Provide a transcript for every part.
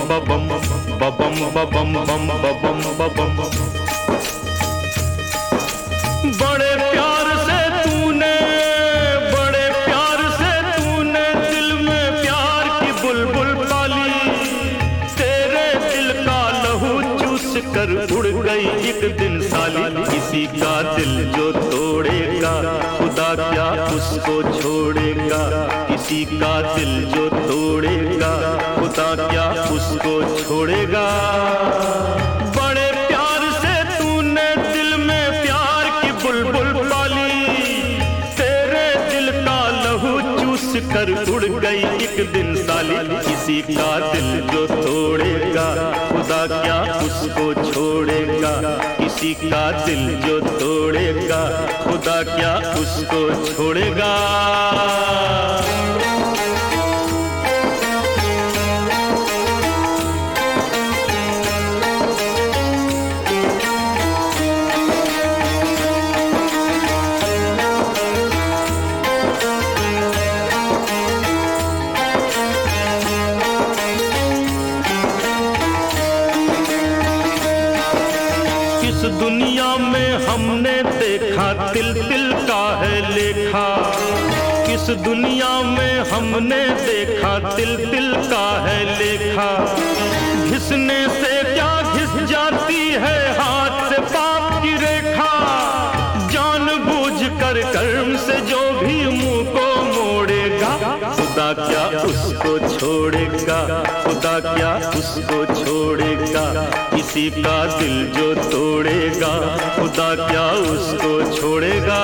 बबम बबम बबम बम बबम बबम। बड़े प्यार से तूने, बड़े प्यार से तूने दिल में प्यार की बुलबुल पाली। तेरे दिल का लहू चूस कर उड़ गई एक दिन साली। किसी का दिल जो तोड़ेगा खुदा क्या उसको छोड़ेगा। किसी का दिल जो तोड़ेगा खुदा क्या उसको छोड़ेगा। बड़े प्यार से तूने दिल में प्यार की बुलबुल पाली। तेरे दिल का लहू चूस कर उड़ गई एक दिन साली। किसी का दिल जो तोड़ेगा खुदा क्या उसको छोड़ेगा। किसी का दिल जो तोड़ेगा खुदा क्या उसको छोड़ेगा। इस दुनिया में हमने देखा तिल तिल का है लेखा। इस दुनिया में हमने देखा तिल तिल का है लेखा। घिसने से क्या घिस जाती है हाथ से पाप की रेखा। जानबूझकर कर्म से जो भी मुंह को मोड़ेगा खुदा क्या उसको छोड़ेगा। खुदा क्या उसको छोड़ेगा। किसी का दिल जो तोड़ेगा खुदा क्या उसको छोड़ेगा।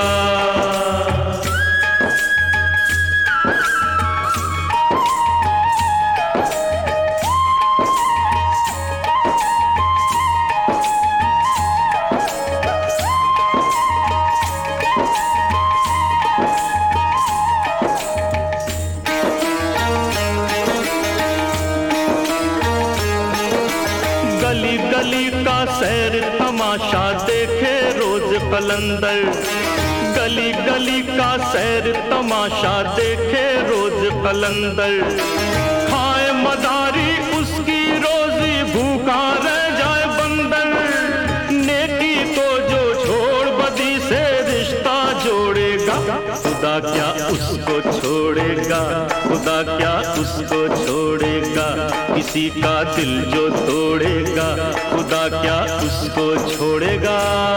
गली गली का सैर तमाशा देखे रोज कलंदर। गली गली का सैर तमाशा देखे रोज कलंदर। खाए मदारी उसकी रोजी भूखा रह जाए बंदर। नेकी को जो छोड़ बदी से रिश्ता जोड़ेगा खुदा क्या उसको छोड़ेगा। खुदा क्या उसको छोड़ेगा। किसी का दिल जो तोड़ेगा खुदा क्या उसको छोड़ेगा।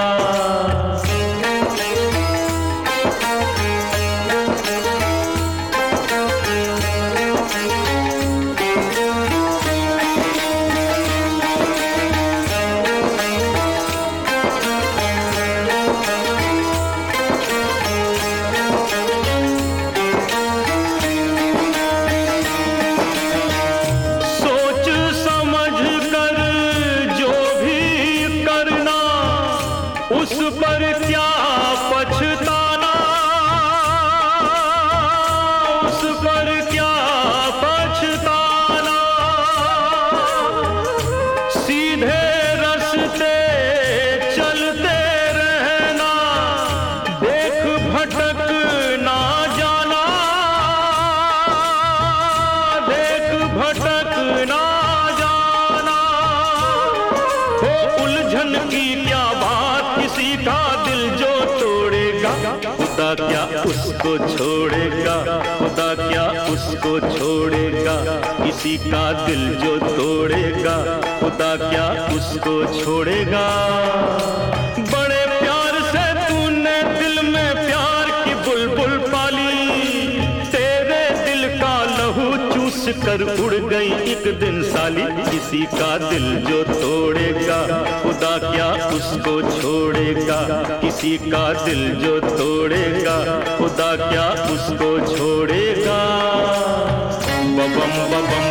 उस पर क्या पछताना, उस पर क्या पछताना। सीधे रास्ते चलते रहना, देख भटक ना जाना, देख भटक ना जाना। हो उलझन की क्या बात, किसी का दिल जो तोड़ेगा खुदा क्या उसको छोड़ेगा। खुदा क्या उसको छोड़ेगा। किसी का दिल जो तोड़ेगा खुदा क्या उसको छोड़ेगा। बड़े प्यार से तूने दिल में प्यार की बुलबुल पाली। तेरे दिल का लहू चूस कर उड़ गई एक दिन साली। किसी का दिल जो तोड़ेगा खुदा क्या उसको छोड़ेगा। किसी का दिल जो तोड़ेगा खुदा क्या उसको छोड़ेगा। बबम बबम